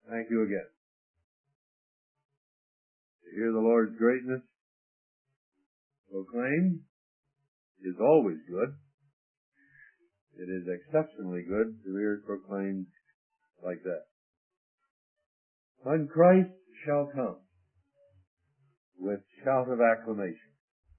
Thank you again. To hear the Lord's greatness proclaimed is always good. It is exceptionally good to hear it proclaimed like that. When Christ shall come with shout of acclamation.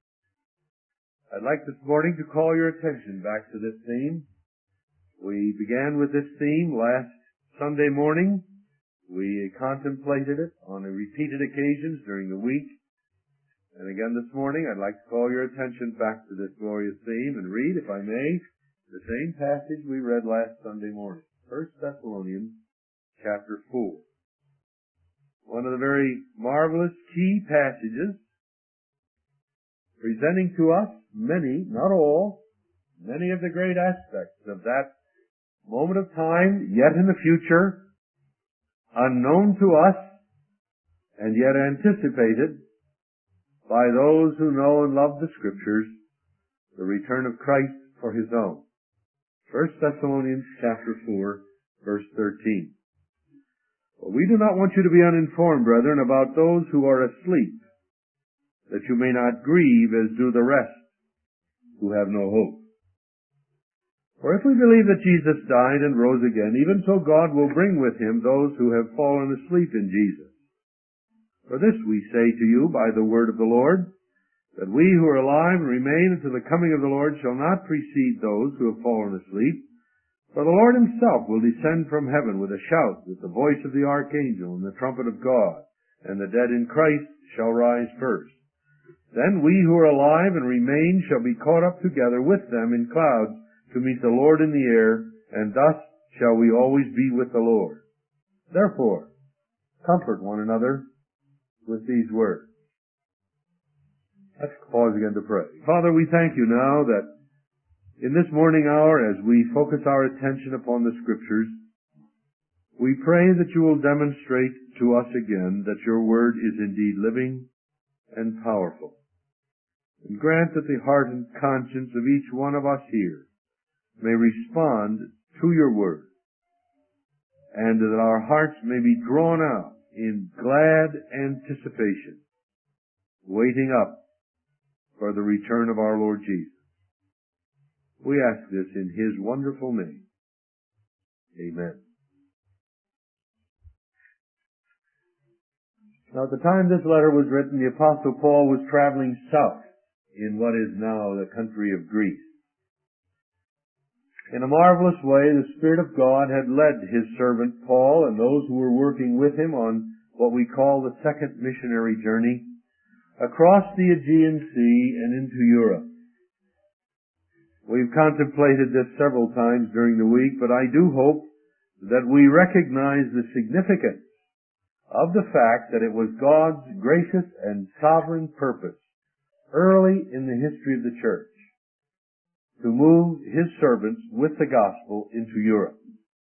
I'd like this morning to call your attention back to this theme. We began with this theme last Sunday morning. We contemplated it on repeated occasions during the week. And again this morning, I'd like to call your attention back to this glorious theme and read, if I may, the same passage we read last Sunday morning. 1 Thessalonians chapter 4. One of the very marvelous key passages presenting to us many, not all, many of the great aspects of that moment of time, yet in the future, unknown to us, and yet anticipated by those who know and love the Scriptures, the return of Christ for His own. 1 Thessalonians chapter 4, verse 13. Well, we do not want you to be uninformed, brethren, about those who are asleep, that you may not grieve as do the rest who have no hope. For if we believe that Jesus died and rose again, even so God will bring with Him those who have fallen asleep in Jesus. For this we say to you by the word of the Lord, that we who are alive and remain until the coming of the Lord shall not precede those who have fallen asleep. For the Lord Himself will descend from heaven with a shout, with the voice of the archangel and the trumpet of God, and the dead in Christ shall rise first. Then we who are alive and remain shall be caught up together with them in clouds to meet the Lord in the air, and thus shall we always be with the Lord. Therefore, comfort one another with these words. Let's pause again to pray. Father, we thank you now that in this morning hour, as we focus our attention upon the Scriptures, we pray that you will demonstrate to us again that your word is indeed living and powerful. And grant that the heart and conscience of each one of us here may respond to your word, and that our hearts may be drawn out in glad anticipation, waiting up for the return of our Lord Jesus. We ask this in His wonderful name. Amen. Now, at the time this letter was written, the Apostle Paul was traveling south in what is now the country of Greece. In a marvelous way, the Spirit of God had led His servant Paul and those who were working with him on what we call the second missionary journey across the Aegean Sea and into Europe. We've contemplated this several times during the week, but I do hope that we recognize the significance of the fact that it was God's gracious and sovereign purpose early in the history of the church to move His servants with the gospel into Europe.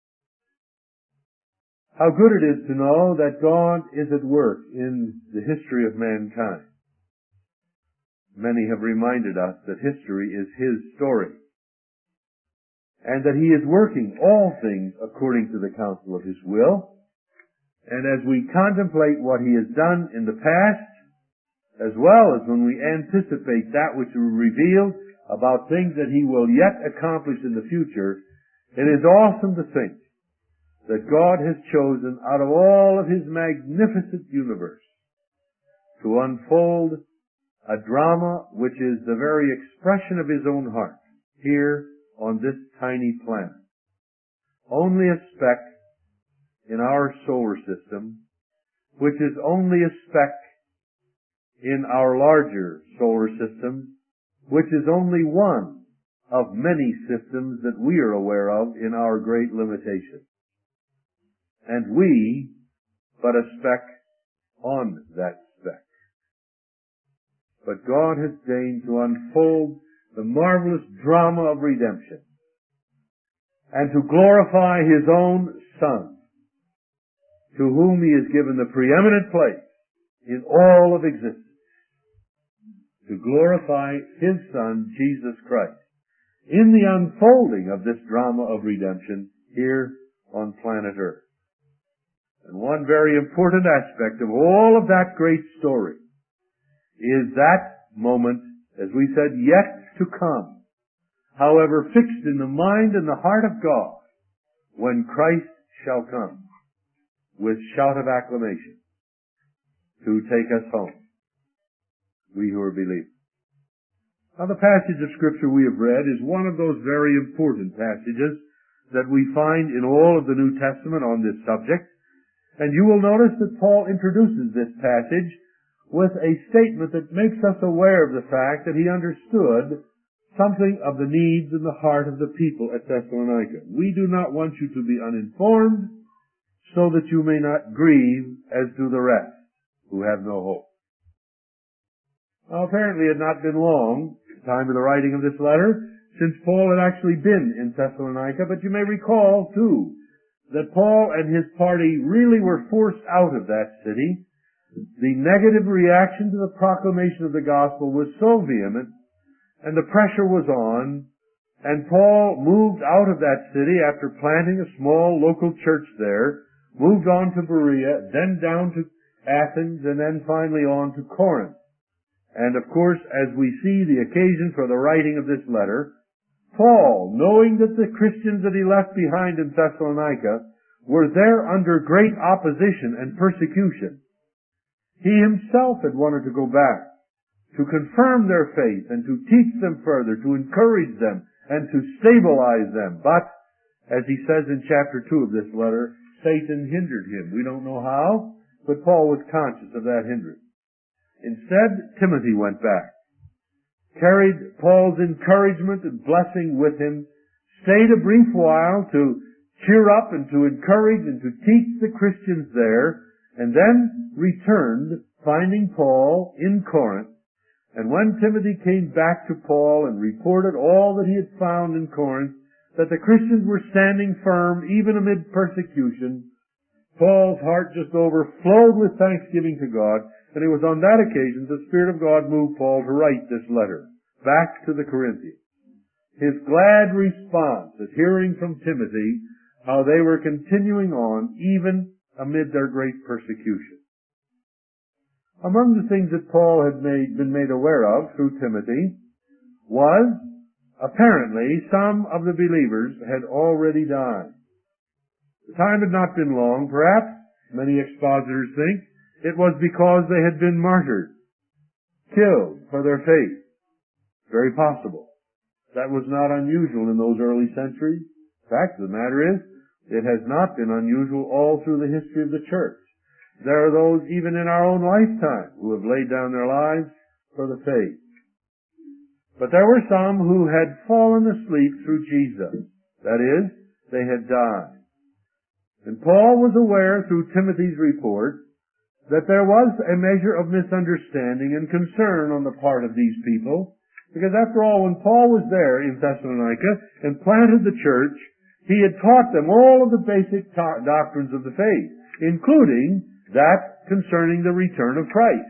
How good it is to know that God is at work in the history of mankind. Many have reminded us that history is His story, and that He is working all things according to the counsel of His will. And as we contemplate what He has done in the past, as well as when we anticipate that which will be revealed about things that He will yet accomplish in the future, it is awesome to think that God has chosen out of all of His magnificent universe to unfold a drama which is the very expression of His own heart here on this tiny planet. Only a speck in our solar system, which is only a speck in our larger solar system, which is only one of many systems that we are aware of in our great limitation. And we, but a speck on that speck. But God has deigned to unfold the marvelous drama of redemption and to glorify His own Son, to whom He has given the preeminent place in all of existence, to glorify His Son, Jesus Christ, in the unfolding of this drama of redemption here on planet Earth. And what very important aspect of all of that great story is that moment, as we said, yet to come, however fixed in the mind and the heart of God, when Christ shall come with shout of acclamation to take us home, we who are believers. Now, the passage of Scripture we have read is one of those very important passages that we find in all of the New Testament on this subject. And you will notice that Paul introduces this passage with a statement that makes us aware of the fact that he understood something of the needs in the heart of the people at Thessalonica. We do not want you to be uninformed so that you may not grieve as do the rest who have no hope. Now, apparently it had not been long, the time of the writing of this letter, since Paul had actually been in Thessalonica, but you may recall, too, that Paul and his party really were forced out of that city. The negative reaction to the proclamation of the gospel was so vehement, and the pressure was on, and Paul moved out of that city after planting a small local church there, moved on to Berea, then down to Athens, and then finally on to Corinth. And of course, as we see the occasion for the writing of this letter, Paul, knowing that the Christians that he left behind in Thessalonica were there under great opposition and persecution, he himself had wanted to go back to confirm their faith and to teach them further, to encourage them and to stabilize them. But, as he says in chapter 2 of this letter, Satan hindered him. We don't know how, but Paul was conscious of that hindrance. Instead, Timothy went back, carried Paul's encouragement and blessing with him, stayed a brief while to cheer up and to encourage and to teach the Christians there, and then returned, finding Paul in Corinth. And when Timothy came back to Paul and reported all that he had found in Corinth, that the Christians were standing firm even amid persecution, Paul's heart just overflowed with thanksgiving to God, and it was on that occasion the Spirit of God moved Paul to write this letter back to the Corinthians. His glad response at hearing from Timothy how they were continuing on even amid their great persecution. Among the things that Paul had been made aware of through Timothy was, apparently, some of the believers had already died. The time had not been long, perhaps, many expositors think, it was because they had been martyred, killed for their faith. Very possible. That was not unusual in those early centuries. The fact of the matter is, it has not been unusual all through the history of the church. There are those even in our own lifetime who have laid down their lives for the faith. But there were some who had fallen asleep through Jesus. That is, they had died. And Paul was aware through Timothy's report that there was a measure of misunderstanding and concern on the part of these people, because after all, when Paul was there in Thessalonica and planted the church, he had taught them all of the basic doctrines of the faith, including that concerning the return of Christ.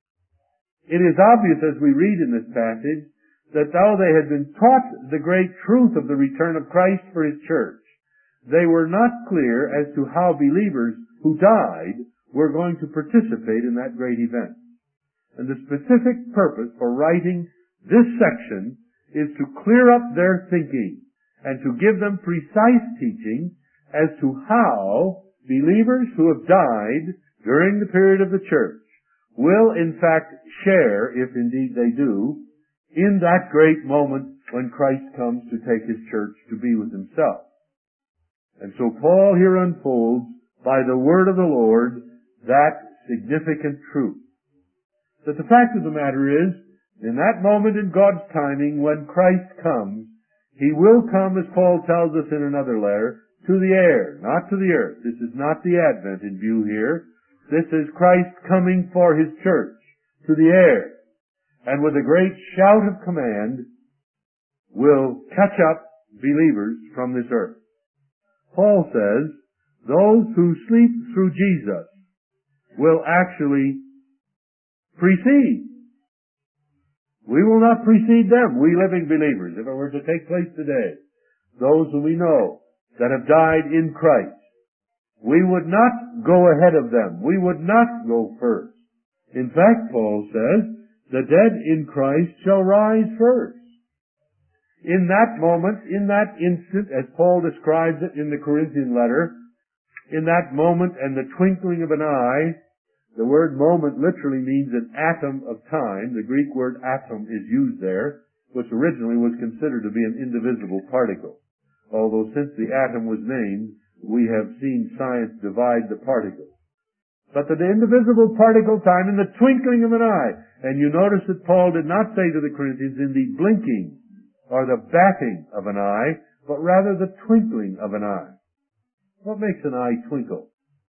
It is obvious as we read in this passage that though they had been taught the great truth of the return of Christ for His church, they were not clear as to how believers who died were going to participate in that great event. And the specific purpose for writing this section is to clear up their thinking and to give them precise teaching as to how believers who have died during the period of the church will in fact share, if indeed they do, in that great moment when Christ comes to take His church to be with Himself. And so Paul here unfolds, by the word of the Lord, that significant truth. That the fact of the matter is, in that moment in God's timing, when Christ comes, He will come, as Paul tells us in another letter, to the air, not to the earth. This is not the Advent in view here. This is Christ coming for His church, to the air. And with a great shout of command, will catch up believers from this earth. Paul says, those who sleep through Jesus will actually precede. We will not precede them, we living believers, if it were to take place today. Those whom we know that have died in Christ We would not go ahead of them. We would not go first. In fact, Paul says, the dead in Christ shall rise first. In that moment, in that instant, as Paul describes it in the Corinthian letter, in that moment and the twinkling of an eye, the word moment literally means an atom of time. The Greek word atom is used there, which originally was considered to be an indivisible particle. Although since the atom was named, we have seen science divide the particles. But the indivisible particle time in the twinkling of an eye. And you notice that Paul did not say to the Corinthians in the blinking or the batting of an eye, but rather the twinkling of an eye. What makes an eye twinkle?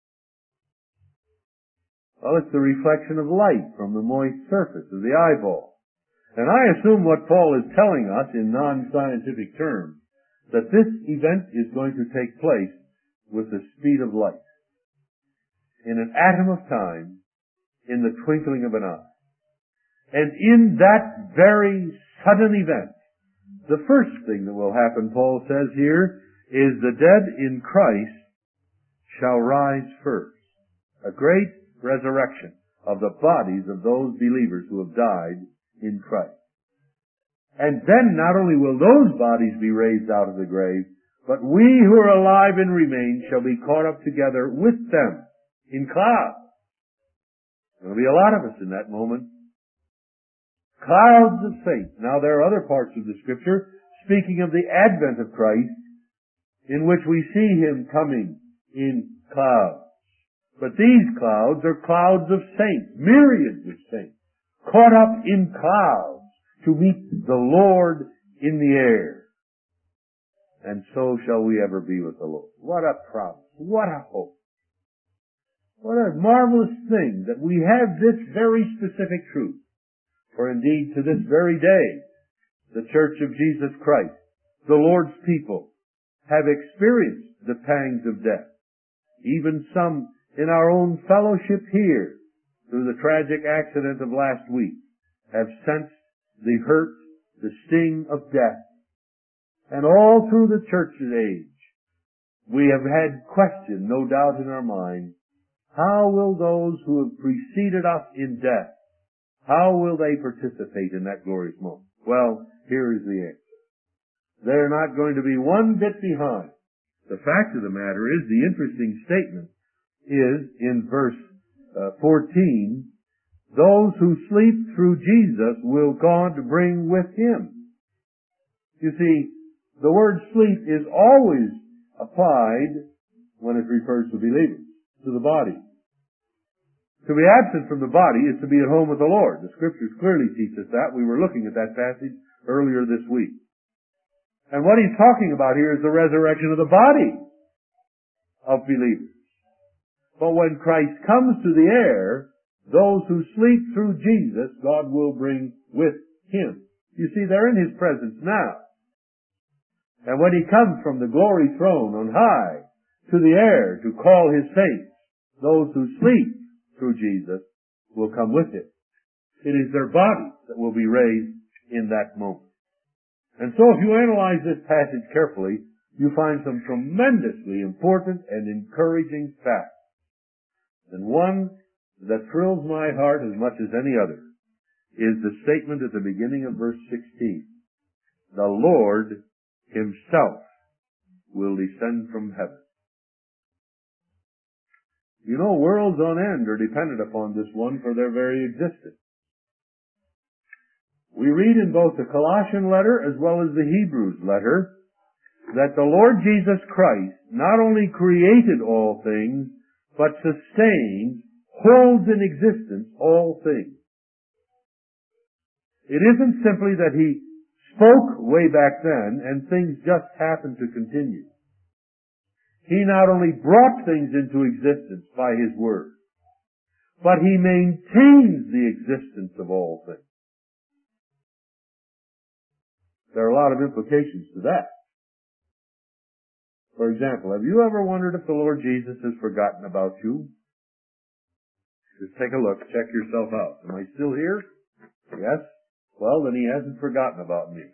Well, it's the reflection of light from the moist surface of the eyeball. And I assume what Paul is telling us in non-scientific terms, that this event is going to take place with the speed of light. In an atom of time, in the twinkling of an eye. And in that very sudden event, the first thing that will happen, Paul says here, is the dead in Christ shall rise first. A great resurrection of the bodies of those believers who have died in Christ. And then not only will those bodies be raised out of the grave, but we who are alive and remain shall be caught up together with them in clouds. There will be a lot of us in that moment. Clouds of saints. Now there are other parts of the Scripture speaking of the advent of Christ, in which we see Him coming in clouds. But these clouds are clouds of saints, myriads of saints, caught up in clouds to meet the Lord in the air. And so shall we ever be with the Lord. What a promise. What a hope. What a marvelous thing that we have this very specific truth. For indeed, to this very day, the Church of Jesus Christ, the Lord's people, have experienced the pangs of death. Even some in our own fellowship here, through the tragic accident of last week, have sensed the hurt, the sting of death. And all through the church's age, we have had question, no doubt in our mind, how will those who have preceded us in death, how will they participate in that glorious moment? Well, here is the answer. They're not going to be one bit behind. The fact of the matter is, the interesting statement is in verse 14, those who sleep through Jesus will God bring with Him. You see, the word sleep is always applied when it refers to believers, to the body. To be absent from the body is to be at home with the Lord. The Scriptures clearly teach us that. We were looking at that passage earlier this week. And what he's talking about here is the resurrection of the body of believers. But when Christ comes to the air, those who sleep through Jesus, God will bring with Him. You see, they're in His presence now. And when He comes from the glory throne on high to the air to call His saints, those who sleep through Jesus will come with Him. It is their bodies that will be raised in that moment. And so if you analyze this passage carefully, you find some tremendously important and encouraging facts. And one that thrills my heart as much as any other is the statement at the beginning of verse 16. The Lord Himself will descend from heaven. You know, worlds on end are dependent upon this one for their very existence. We read in both the Colossian letter as well as the Hebrews letter that the Lord Jesus Christ not only created all things, but sustains, holds in existence all things. It isn't simply that He spoke way back then and things just happened to continue. He not only brought things into existence by His Word, but He maintains the existence of all things. There are a lot of implications to that. For example, have you ever wondered if the Lord Jesus has forgotten about you? Just take a look, check yourself out. Am I still here? Yes? Well, then He hasn't forgotten about me.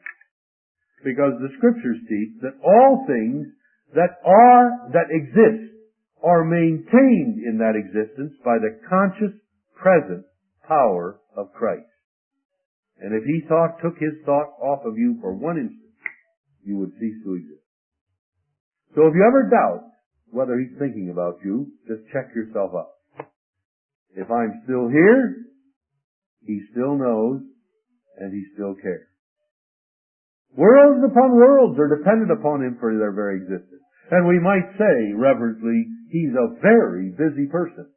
Because the Scriptures teach that all things that exist, are maintained in that existence by the conscious, present power of Christ. And if He took His thought off of you for one instant, you would cease to exist. So if you ever doubt whether He's thinking about you, just check yourself out. If I'm still here, He still knows, and He still cares. Worlds upon worlds are dependent upon Him for their very existence. And we might say, reverently, He's a very busy person.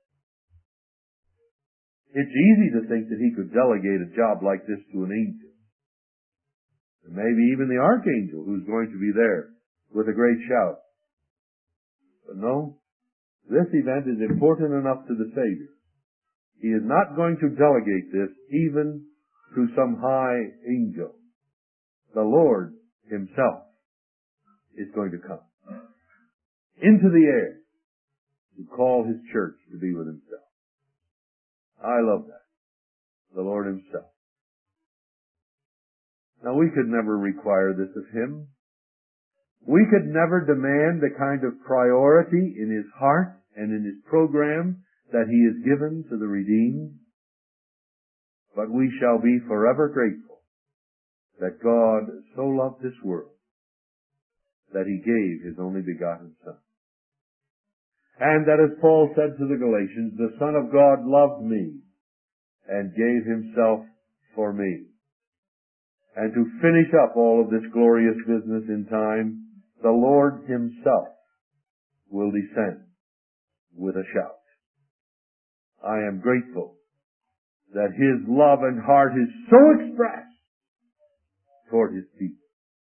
It's easy to think that He could delegate a job like this to an angel. And maybe even the archangel who's going to be there with a great shout. But no, this event is important enough to the Savior. He is not going to delegate this even to some high angel. The Lord Himself is going to come into the air to call His church to be with Himself. I love that. The Lord Himself. Now we could never require this of Him. We could never demand the kind of priority in His heart and in His program that He has given to the redeemed. But we shall be forever grateful that God so loved this world that He gave His only begotten Son. And that, as Paul said to the Galatians, the Son of God loved me and gave Himself for me. And to finish up all of this glorious business in time, the Lord Himself will descend with a shout. I am grateful that His love and heart is so expressed toward His people.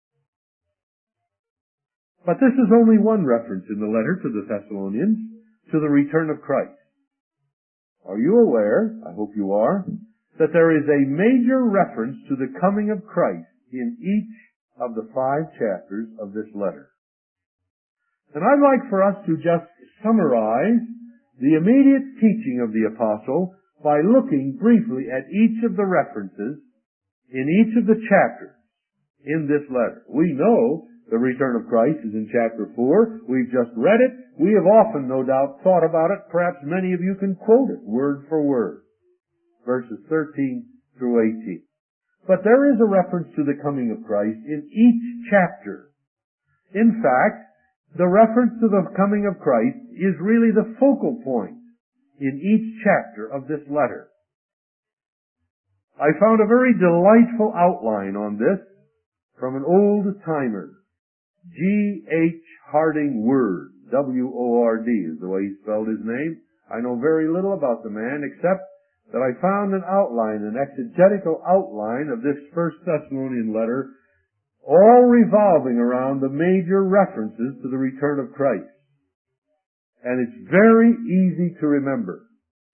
But this is only one reference in the letter to the Thessalonians to the return of Christ. Are you aware, I hope you are, that there is a major reference to the coming of Christ in each of the 5 chapters of this letter? And I'd like for us to just summarize the immediate teaching of the apostle by looking briefly at each of the references in each of the chapters in this letter. We know the return of Christ is in chapter 4. We've just read it. We have often, no doubt, thought about it. Perhaps many of you can quote it word for word. Verses 13 through 18. But there is a reference to the coming of Christ in each chapter. In fact, the reference to the coming of Christ is really the focal point in each chapter of this letter. I found a very delightful outline on this from an old-timer. G.H. Harding Word, W-O-R-D is the way he spelled his name. I know very little about the man except that I found an outline, an exegetical outline of this First Thessalonian letter, all revolving around the major references to the return of Christ. And it's very easy to remember.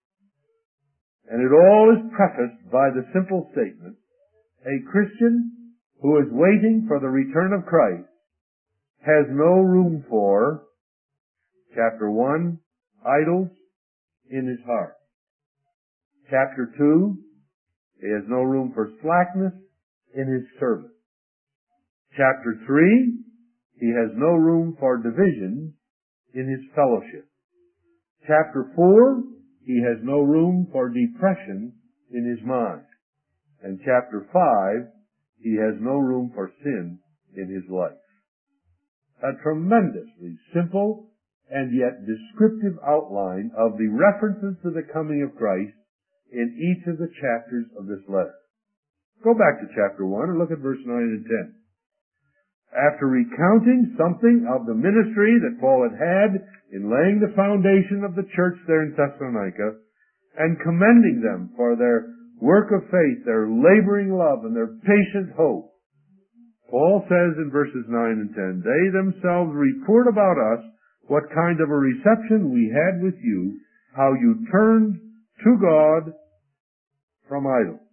And it all is prefaced by the simple statement, a Christian who is waiting for the return of Christ has no room for, chapter 1, idols in his heart. Chapter 2, he has no room for slackness in his service. Chapter 3, he has no room for division in his fellowship. Chapter 4, he has no room for depression in his mind. And chapter 5, he has no room for sin in his life. A tremendously simple and yet descriptive outline of the references to the coming of Christ in each of the chapters of this letter. Go back to chapter 1 and look at verse 9 and 10. After recounting something of the ministry that Paul had in laying the foundation of the church there in Thessalonica and commending them for their work of faith, their laboring love, and their patient hope, Paul says in verses 9 and 10, they themselves report about us what kind of a reception we had with you, how you turned to God from idols.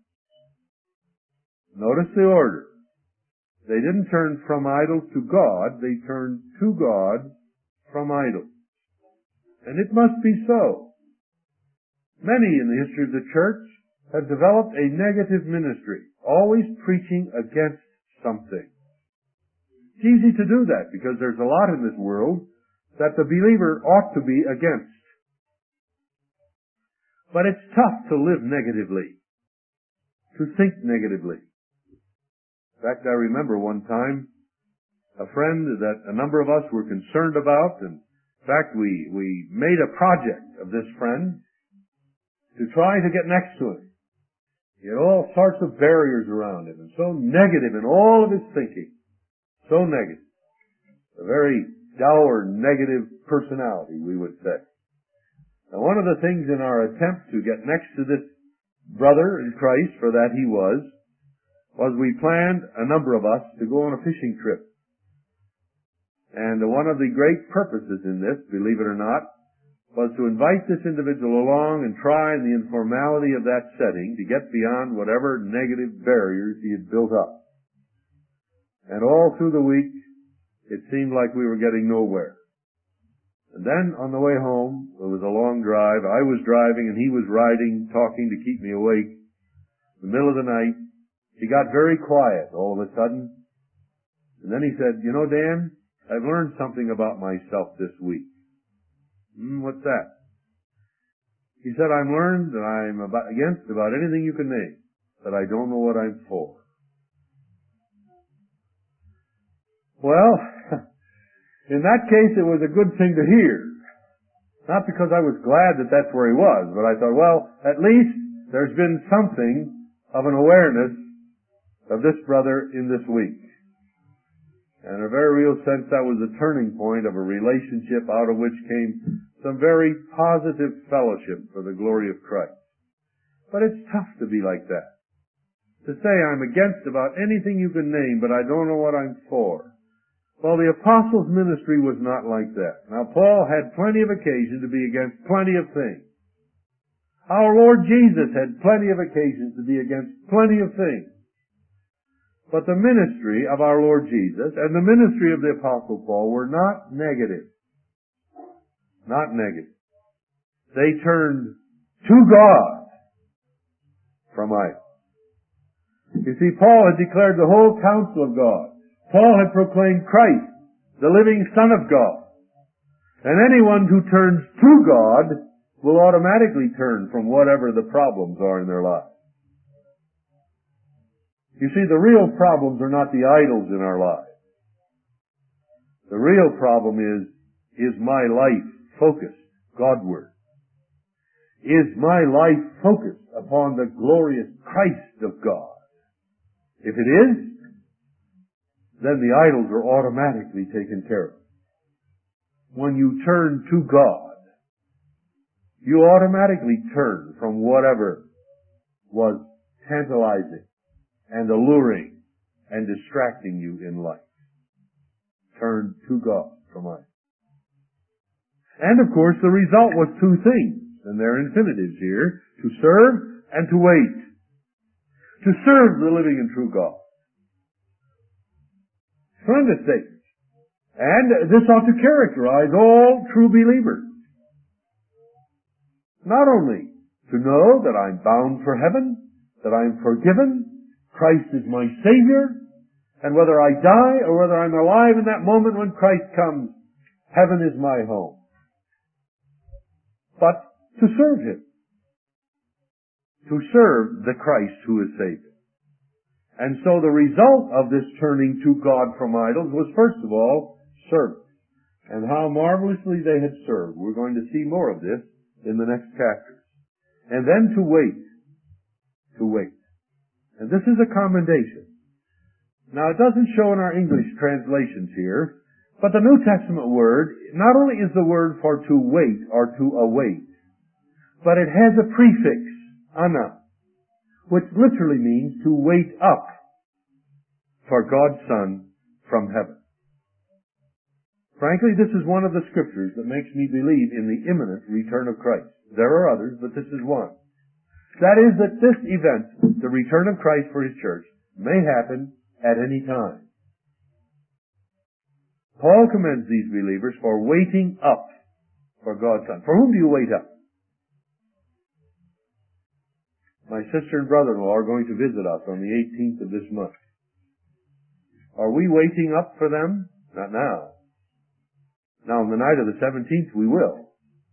Notice the order. They didn't turn from idols to God, they turned to God from idols. And it must be so. Many in the history of the church have developed a negative ministry, always preaching against something. It's easy to do that because there's a lot in this world that the believer ought to be against. But it's tough to live negatively, to think negatively. In fact, I remember one time a friend that a number of us were concerned about, and in fact, we made a project of this friend to try to get next to him. He had all sorts of barriers around him, and so negative in all of his thinking. So negative. A very dour, negative personality, we would say. Now, one of the things in our attempt to get next to this brother in Christ, for that he was we planned, a number of us, to go on a fishing trip. And one of the great purposes in this, believe it or not, was to invite this individual along and try in the informality of that setting to get beyond whatever negative barriers he had built up. And all through the week, it seemed like we were getting nowhere. And then on the way home, it was a long drive. I was driving and he was riding, talking to keep me awake. In the middle of the night, he got very quiet all of a sudden. And then he said, "You know, Dan, I've learned something about myself this week." What's that? He said, "I've learned that I'm against about anything you can name, that I don't know what I'm for." Well, in that case, it was a good thing to hear. Not because I was glad that that's where he was, but I thought, well, at least there's been something of an awareness of this brother in this week. And in a very real sense, that was the turning point of a relationship out of which came some very positive fellowship for the glory of Christ. But it's tough to be like that. To say I'm against about anything you can name, but I don't know what I'm for. Well, the apostles' ministry was not like that. Now, Paul had plenty of occasion to be against plenty of things. Our Lord Jesus had plenty of occasions to be against plenty of things. But the ministry of our Lord Jesus and the ministry of the Apostle Paul were not negative. Not negative. They turned to God from idols. You see, Paul had declared the whole counsel of God. Paul had proclaimed Christ, the living Son of God. And anyone who turns to God will automatically turn from whatever the problems are in their life. You see, the real problems are not the idols in our lives. The real problem is my life focused Godward? Is my life focused upon the glorious Christ of God? If it is, then the idols are automatically taken care of. When you turn to God, you automatically turn from whatever was tantalizing and alluring and distracting you in life. Turn to God from idols. And of course the result was two things, and they're infinitives here: to serve and to wait. To serve the living and true God. Tremendous statement. And this ought to characterize all true believers. Not only to know that I'm bound for heaven, that I'm forgiven, Christ is my Savior, and whether I die or whether I'm alive in that moment when Christ comes, heaven is my home. But to serve Him. To serve the Christ who is Savior. And so the result of this turning to God from idols was, first of all, service. And how marvelously they had served. We're going to see more of this in the next chapters. And then to wait. To wait. And this is a commendation. Now, it doesn't show in our English translations here, but the New Testament word, not only is the word for to wait or to await, but it has a prefix, ana, which literally means to wait up for God's Son from heaven. Frankly, this is one of the scriptures that makes me believe in the imminent return of Christ. There are others, but this is one. That is that this event, the return of Christ for His church, may happen at any time. Paul commends these believers for waiting up for God's Son. For whom do you wait up? My sister and brother-in-law are going to visit us on the 18th of this month. Are we waiting up for them? Not now. Now, on the night of the 17th, we will.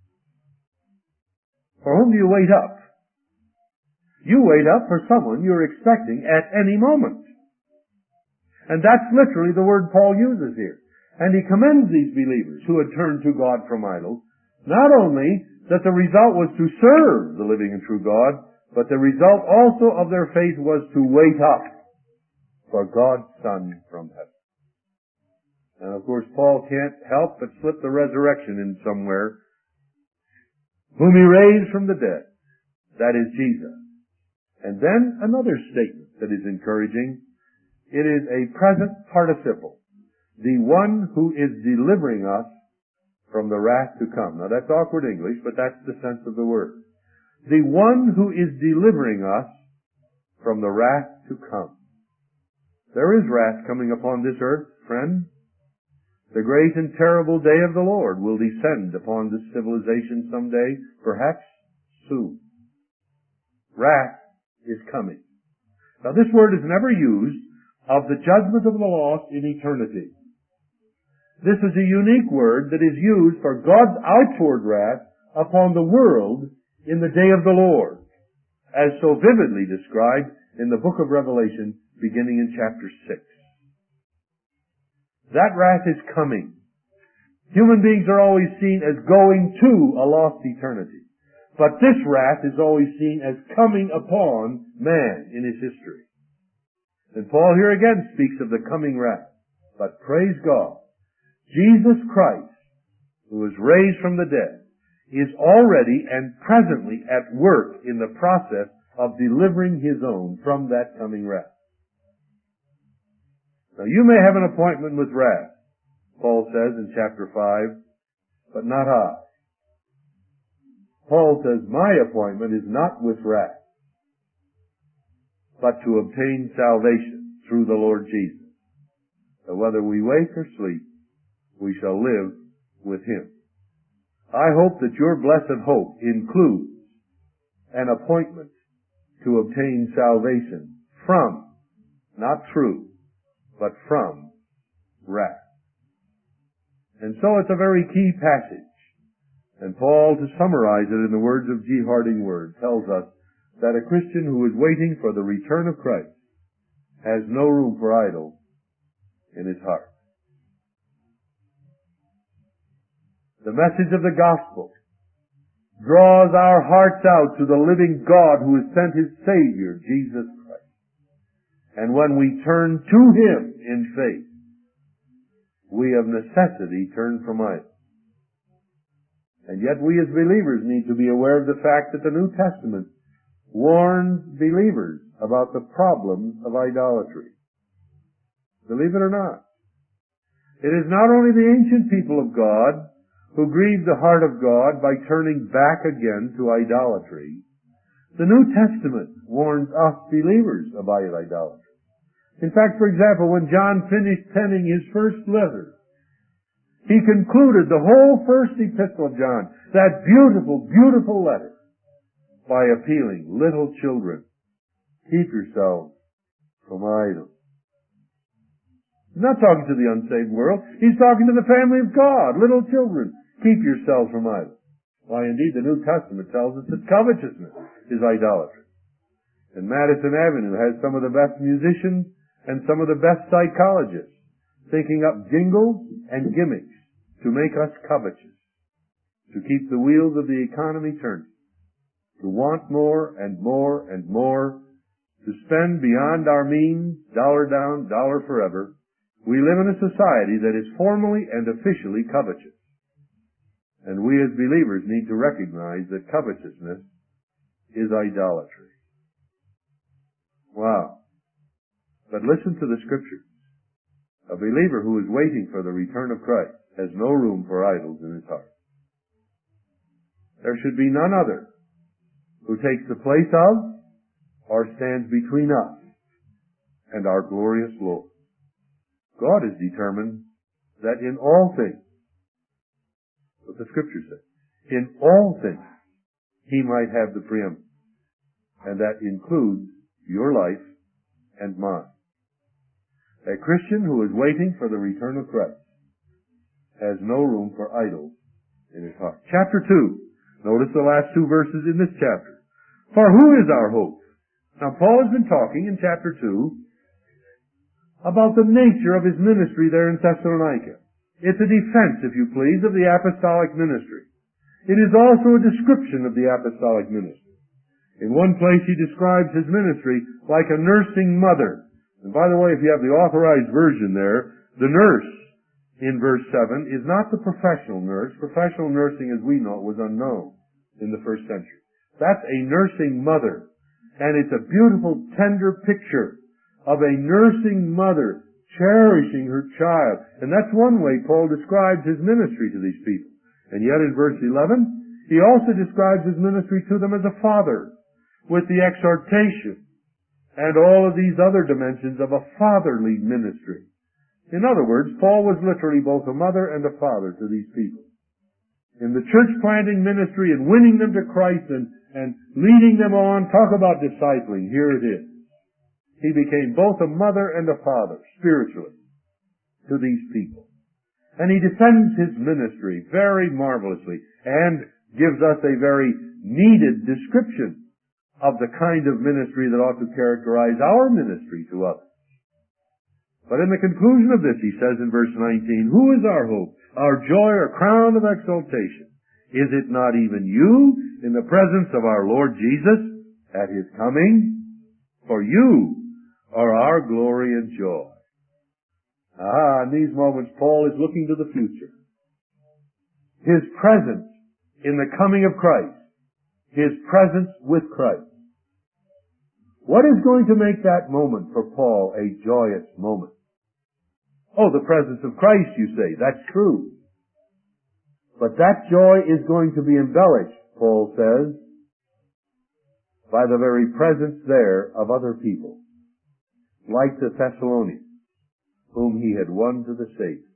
For whom do you wait up? You wait up for someone you're expecting at any moment. And that's literally the word Paul uses here. And he commends these believers who had turned to God from idols, not only that the result was to serve the living and true God, but the result also of their faith was to wait up for God's Son from heaven. And of course, Paul can't help but slip the resurrection in somewhere, whom he raised from the dead. That is Jesus. And then another statement that is encouraging. It is a present participle. The one who is delivering us from the wrath to come. Now that's awkward English, but that's the sense of the word. The one who is delivering us from the wrath to come. There is wrath coming upon this earth, friend. The great and terrible day of the Lord will descend upon this civilization someday, perhaps soon. Wrath is coming. Now this word is never used of the judgment of the lost in eternity. This is a unique word that is used for God's outward wrath upon the world in the day of the Lord, as so vividly described in the book of Revelation, beginning in chapter 6. That wrath is coming. Human beings are always seen as going to a lost eternity. But this wrath is always seen as coming upon man in his history. And Paul here again speaks of the coming wrath. But praise God, Jesus Christ, who was raised from the dead, is already and presently at work in the process of delivering his own from that coming wrath. Now you may have an appointment with wrath, Paul says in chapter 5, but not I. Paul says, my appointment is not with wrath, but to obtain salvation through the Lord Jesus. So whether we wake or sleep, we shall live with him. I hope that your blessed hope includes an appointment to obtain salvation from, not through, but from wrath. And so it's a very key passage. And Paul, to summarize it in the words of G. Harding Ward, tells us that a Christian who is waiting for the return of Christ has no room for idols in his heart. The message of the gospel draws our hearts out to the living God who has sent his Savior, Jesus Christ. And when we turn to him in faith, we of necessity turn from idols. And yet we as believers need to be aware of the fact that the New Testament warns believers about the problems of idolatry. Believe it or not. It is not only the ancient people of God who grieved the heart of God by turning back again to idolatry. The New Testament warns us believers about idolatry. In fact, for example, when John finished penning his first letter, he concluded the whole first epistle of John, that beautiful, beautiful letter, by appealing, little children, keep yourselves from idols. He's not talking to the unsaved world. He's talking to the family of God. Little children, keep yourselves from idols. Why, indeed, the New Testament tells us that covetousness is idolatry. And Madison Avenue has some of the best musicians and some of the best psychologists thinking up jingles and gimmicks to make us covetous, to keep the wheels of the economy turning, to want more and more and more, to spend beyond our means, dollar down, dollar forever. We live in a society that is formally and officially covetous. And we as believers need to recognize that covetousness is idolatry. Wow. But listen to the scriptures. A believer who is waiting for the return of Christ has no room for idols in his heart. There should be none other who takes the place of or stands between us and our glorious Lord. God has determined that in all things, what the Scripture says, in all things, he might have the preeminence. And that includes your life and mine. A Christian who is waiting for the return of Christ has no room for idols in his heart. Chapter 2. Notice the last two verses in this chapter. For who is our hope? Now Paul has been talking in chapter 2 about the nature of his ministry there in Thessalonica. It's a defense, if you please, of the apostolic ministry. It is also a description of the apostolic ministry. In one place he describes his ministry like a nursing mother. And by the way, if you have the authorized version there, the nurse in verse 7 is not the professional nurse. Professional nursing, as we know it, was unknown in the first century. That's a nursing mother. And it's a beautiful, tender picture of a nursing mother cherishing her child. And that's one way Paul describes his ministry to these people. And yet in verse 11, he also describes his ministry to them as a father, with the exhortation and all of these other dimensions of a fatherly ministry. In other words, Paul was literally both a mother and a father to these people. In the church planting ministry and winning them to Christ and leading them on, talk about discipling, here it is. He became both a mother and a father, spiritually, to these people. And he defends his ministry very marvelously and gives us a very needed description of the kind of ministry that ought to characterize our ministry to others. But in the conclusion of this, he says in verse 19, who is our hope, our joy, our crown of exaltation? Is it not even you in the presence of our Lord Jesus at his coming? For you are our glory and joy. In these moments, Paul is looking to the future. His presence in the coming of Christ. His presence with Christ. What is going to make that moment for Paul a joyous moment? Oh, the presence of Christ, you say. That's true. But that joy is going to be embellished, Paul says, by the very presence there of other people, like the Thessalonians, whom he had won to the Savior.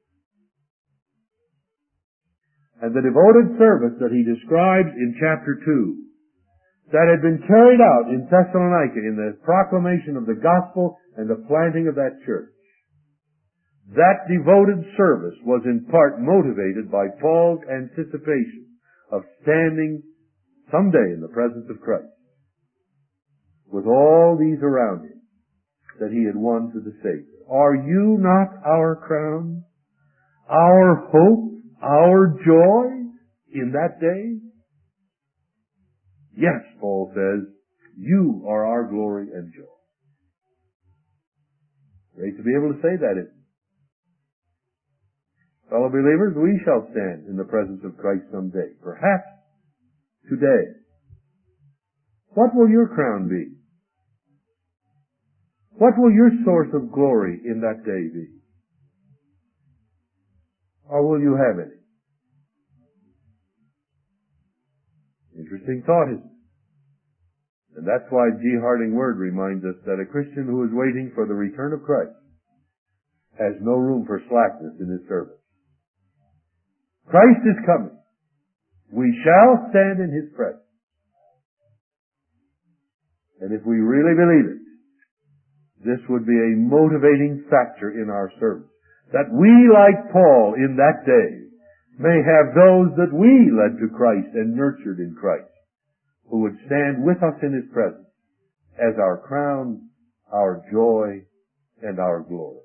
And the devoted service that he describes in chapter 2, that had been carried out in Thessalonica in the proclamation of the gospel and the planting of that church, that devoted service was in part motivated by Paul's anticipation of standing someday in the presence of Christ with all these around him that he had won to the Savior. Are you not our crown, our hope, our joy in that day? Yes, Paul says, you are our glory and joy. Great to be able to say that, isn't it? Fellow believers, we shall stand in the presence of Christ someday. Perhaps today. What will your crown be? What will your source of glory in that day be? Or will you have any? Interesting thought, isn't it? And that's why G. Harding Word reminds us that a Christian who is waiting for the return of Christ has no room for slackness in his service. Christ is coming. We shall stand in his presence. And if we really believe it, this would be a motivating factor in our service. That we, like Paul in that day, may have those that we led to Christ and nurtured in Christ, who would stand with us in his presence as our crown, our joy, and our glory.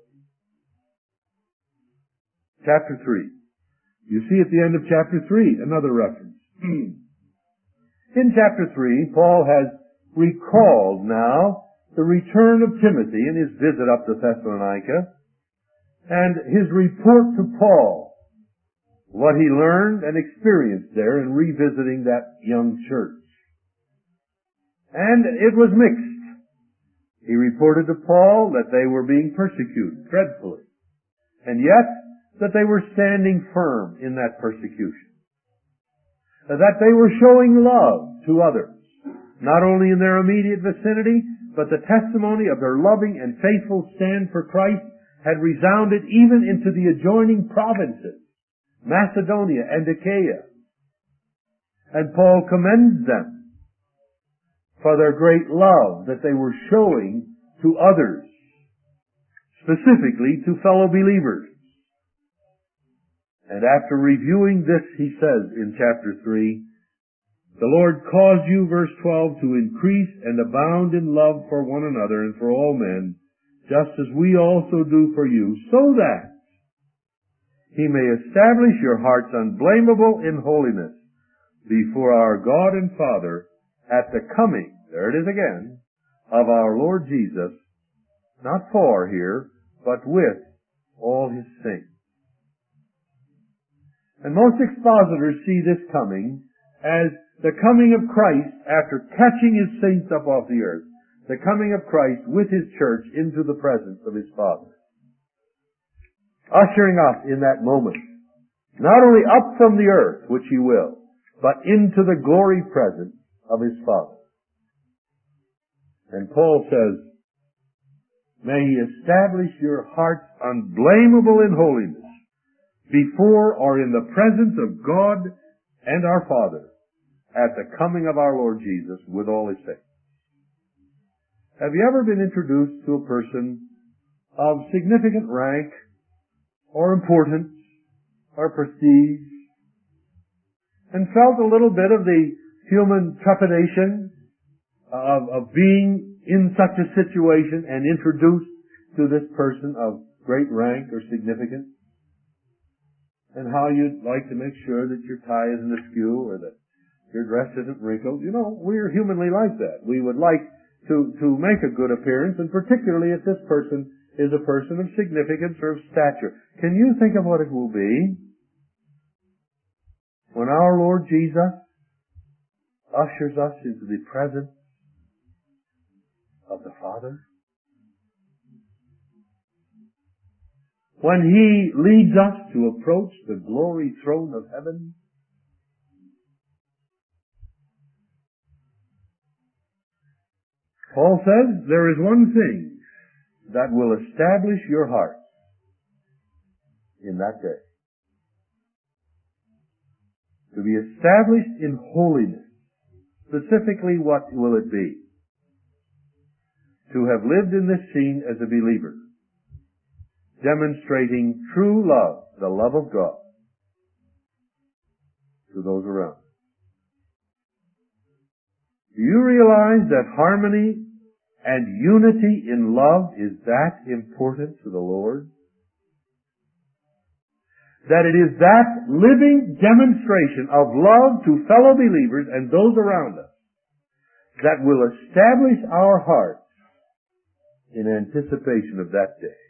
Chapter 3. You see at the end of chapter 3 another reference. In chapter 3, Paul has recalled now the return of Timothy in his visit up to Thessalonica and his report to Paul, what he learned and experienced there in revisiting that young church. And it was mixed. He reported to Paul that they were being persecuted dreadfully, and yet that they were standing firm in that persecution, that they were showing love to others, not only in their immediate vicinity, but the testimony of their loving and faithful stand for Christ had resounded even into the adjoining provinces, Macedonia and Achaia. And Paul commends them for their great love that they were showing to others, specifically to fellow believers. And after reviewing this, he says in chapter 3, the Lord caused you, verse 12, to increase and abound in love for one another and for all men, just as we also do for you, so that He may establish your hearts unblameable in holiness before our God and Father at the coming, there it is again, of our Lord Jesus, not for here, but with all His saints. And most expositors see this coming as the coming of Christ after catching His saints up off the earth, the coming of Christ with His church into the presence of His Father, ushering us in that moment, not only up from the earth, which He will, but into the glory presence of His Father. And Paul says, may He establish your hearts unblameable in holiness before or in the presence of God and our Father at the coming of our Lord Jesus with all His saints. Have you ever been introduced to a person of significant rank or importance or prestige and felt a little bit of the human trepidation of being in such a situation and introduced to this person of great rank or significance? And how you'd like to make sure that your tie isn't askew or that your dress isn't wrinkled. You know, we're humanly like that. We would like to make a good appearance, and particularly if this person is a person of significance or of stature. Can you think of what it will be when our Lord Jesus ushers us into the presence of the Father? When He leads us to approach the glory throne of heaven? Paul says, there is one thing that will establish your heart in that day. To be established in holiness. Specifically, what will it be? To have lived in this scene as a believer, demonstrating true love, the love of God, to those around. Do you realize that harmony and unity in love is that important to the Lord? That it is that living demonstration of love to fellow believers and those around us that will establish our hearts in anticipation of that day.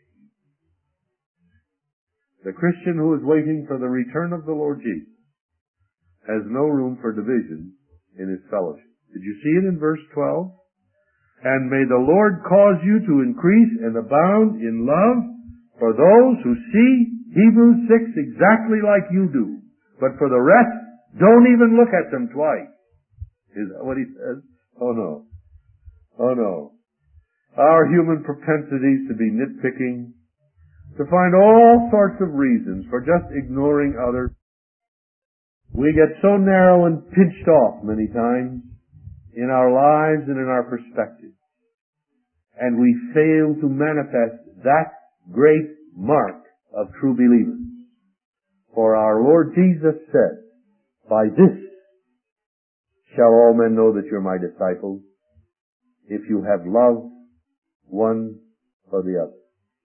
The Christian who is waiting for the return of the Lord Jesus has no room for division in his fellowship. Did you see it in verse 12? And may the Lord cause you to increase and abound in love for those who see Hebrews 6 exactly like you do. But for the rest, don't even look at them twice. Is that what he says? Oh no. Oh no. Our human propensities to be nitpicking, to find all sorts of reasons for just ignoring others. We get so narrow and pinched off many times in our lives and in our perspective. And we fail to manifest that great mark of true believers. For our Lord Jesus said, by this shall all men know that you're my disciples, if you have love one for the other.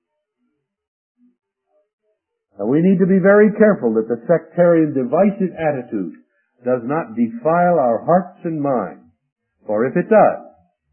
Now we need to be very careful that the sectarian divisive attitude does not defile our hearts and minds. For if it does,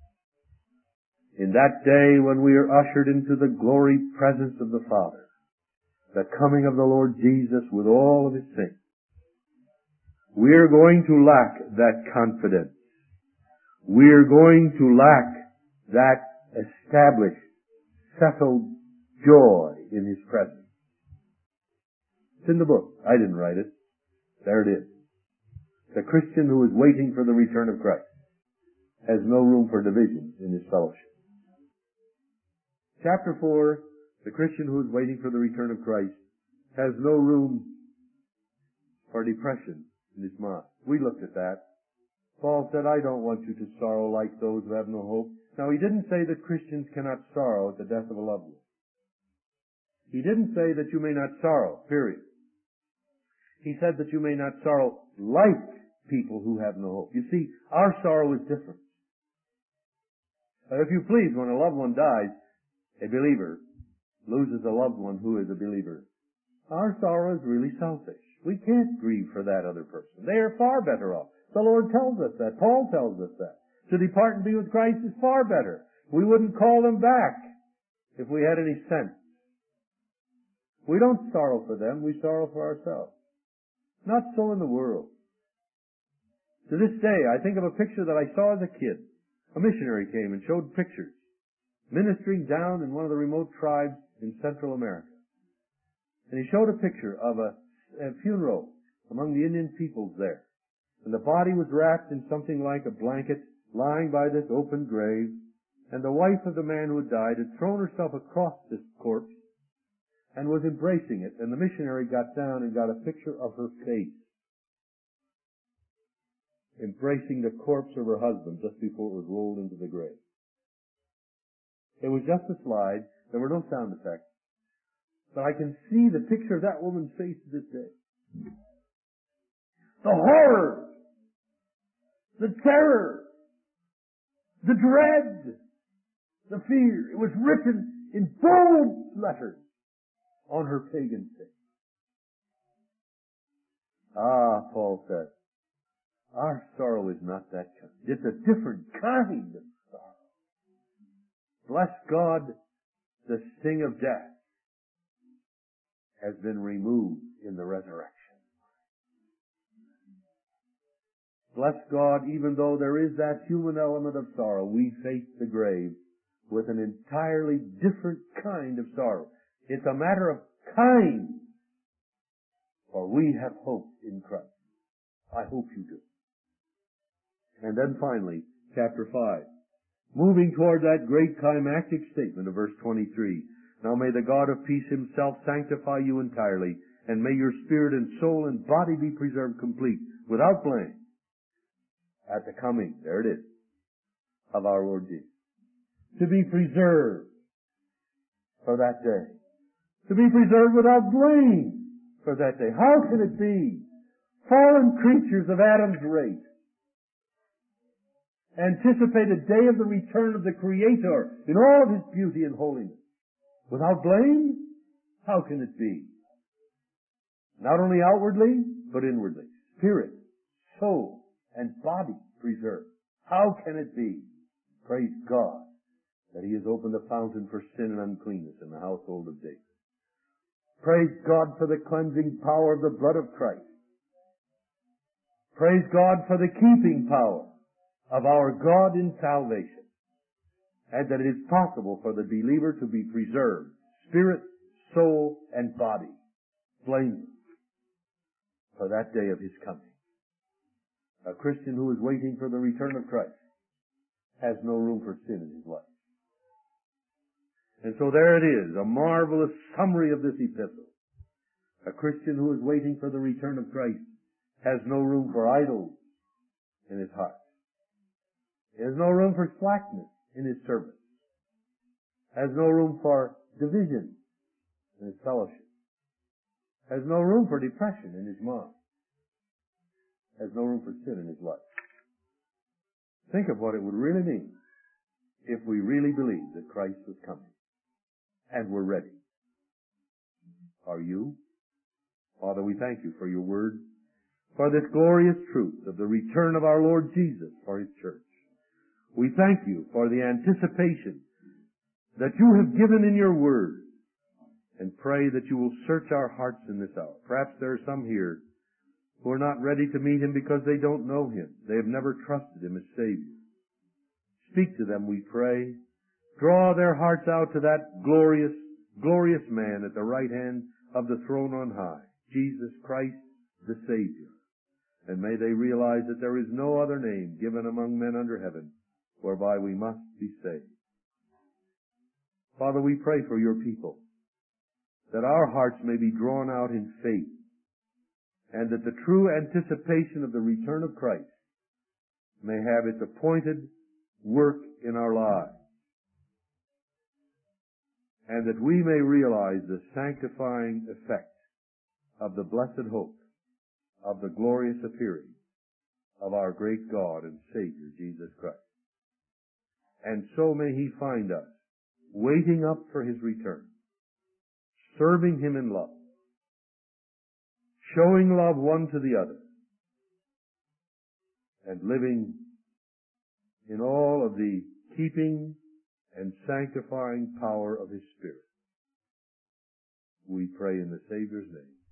in that day when we are ushered into the glory presence of the Father, the coming of the Lord Jesus with all of His saints, we are going to lack that confidence. We are going to lack that established, settled joy in His presence. It's in the book. I didn't write it. There it is. The Christian who is waiting for the return of Christ has no room for division in his fellowship. Chapter 4, the Christian who is waiting for the return of Christ has no room for depression in his mind. We looked at that. Paul said, I don't want you to sorrow like those who have no hope. Now, he didn't say that Christians cannot sorrow at the death of a loved one. He didn't say that you may not sorrow, period. He said that you may not sorrow like people who have no hope. You see, our sorrow is different. If you please, when a loved one dies, a believer loses a loved one who is a believer, our sorrow is really selfish. We can't grieve for that other person. They are far better off. The Lord tells us that. Paul tells us that. To depart and be with Christ is far better. We wouldn't call them back if we had any sense. We don't sorrow for them, we sorrow for ourselves. Not so in the world. To this day, I think of a picture that I saw as a kid. A missionary came and showed pictures, ministering down in one of the remote tribes in Central America. And he showed a picture of a funeral among the Indian peoples there. And the body was wrapped in something like a blanket, lying by this open grave. And the wife of the man who had died had thrown herself across this corpse and was embracing it. And the missionary got down and got a picture of her face, embracing the corpse of her husband just before it was rolled into the grave. It was just a slide. There were no sound effects. But I can see the picture of that woman's face to this day. The horror, the terror, the dread, the fear. It was written in bold letters on her pagan face. Ah, Paul said, our sorrow is not that kind. It's a different kind of sorrow. Bless God, the sting of death has been removed in the resurrection. Bless God, even though there is that human element of sorrow, we face the grave with an entirely different kind of sorrow. It's a matter of kind, for we have hope in Christ. I hope you do. And then finally, chapter 5. Moving toward that great climactic statement of verse 23. Now may the God of peace himself sanctify you entirely, and may your spirit and soul and body be preserved complete, without blame, at the coming, there it is, of our Lord Jesus. To be preserved for that day. To be preserved without blame for that day. How can it be? Fallen creatures of Adam's race anticipate a day of the return of the Creator in all of His beauty and holiness. Without blame? How can it be? Not only outwardly, but inwardly. Spirit, soul, and body preserved. How can it be? Praise God that He has opened the fountain for sin and uncleanness in the household of David. Praise God for the cleansing power of the blood of Christ. Praise God for the keeping power of our God in salvation. And that it is possible for the believer to be preserved, spirit, soul, and body, blameless, for that day of His coming. A Christian who is waiting for the return of Christ has no room for sin in his life. And so there it is, a marvelous summary of this epistle. A Christian who is waiting for the return of Christ has no room for idols in his heart. He has no room for slackness in his service. Has no room for division in his fellowship. Has no room for depression in his mind. Has no room for sin in his life. Think of what it would really mean if we really believed that Christ was coming and were ready. Are you? Father, we thank you for your word, for this glorious truth of the return of our Lord Jesus for His church. We thank you for the anticipation that you have given in your word, and pray that you will search our hearts in this hour. Perhaps there are some here who are not ready to meet Him because they don't know Him. They have never trusted Him as Savior. Speak to them, we pray. Draw their hearts out to that glorious, glorious man at the right hand of the throne on high, Jesus Christ, the Savior. And may they realize that there is no other name given among men under heaven whereby we must be saved. Father, we pray for your people, that our hearts may be drawn out in faith, and that the true anticipation of the return of Christ may have its appointed work in our lives, and that we may realize the sanctifying effect of the blessed hope of the glorious appearing of our great God and Savior, Jesus Christ. And so may He find us waiting up for His return, serving Him in love, showing love one to the other, and living in all of the keeping and sanctifying power of His Spirit. We pray in the Savior's name.